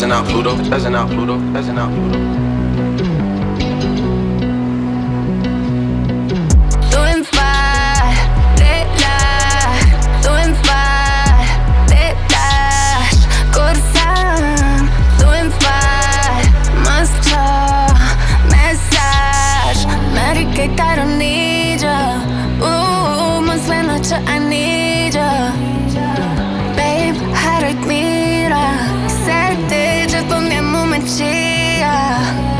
Testing out Pluto, testing out Pluto, testing out Pluto. Doing fine, red light. Doing fine, red light. Coração, doing fine. Mostra, message. Medicate, I don't need ya. Ooh, mas when I need ya. Babe, 하루 mira. Sete, just pomniemu mechia.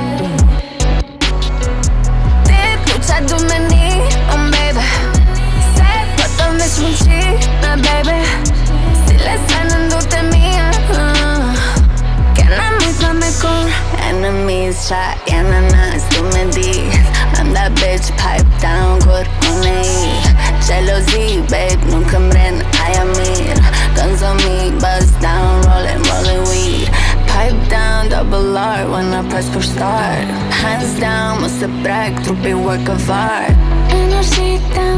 Te do meni, oh baby. Sei, potem već muči, na baby. Stile sanându-te mie. Că n-am uitat cum enemies, try enemies, tu me dis. I'm that bitch, pipe down, cor unei. Jealousy, babe, nu-mi ren, aia mir. Guns on me, buzz down, rolling weed. Pipe down, double R when I press push start. Hands down, must have brag, trupe work of art. Energy down.